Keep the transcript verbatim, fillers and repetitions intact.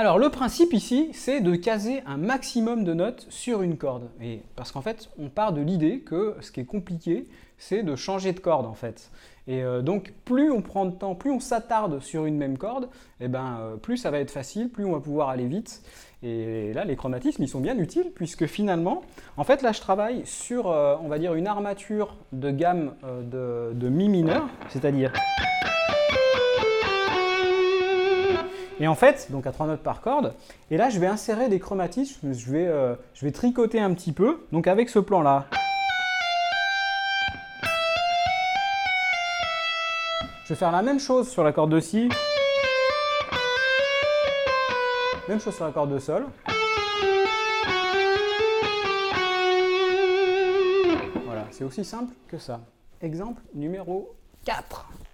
Alors le principe ici, c'est de caser un maximum de notes sur une corde. Et parce qu'en fait, on part de l'idée que ce qui est compliqué, c'est de changer de corde en fait. Et euh, donc plus on prend de temps, plus on s'attarde sur une même corde, et ben, euh, plus ça va être facile, plus on va pouvoir aller vite. Et là, les chromatismes, ils sont bien utiles, puisque finalement, en fait, là, je travaille sur, euh, on va dire, une armature de gamme euh, de, de mi mineur, c'est-à-dire... Et en fait, donc à trois notes par corde, et là, je vais insérer des chromatismes, je vais, euh, je vais tricoter un petit peu, donc avec ce plan-là. Je vais faire la même chose sur la corde de Si, même chose sur la corde de Sol. Voilà, c'est aussi simple que ça. Exemple numéro quatre.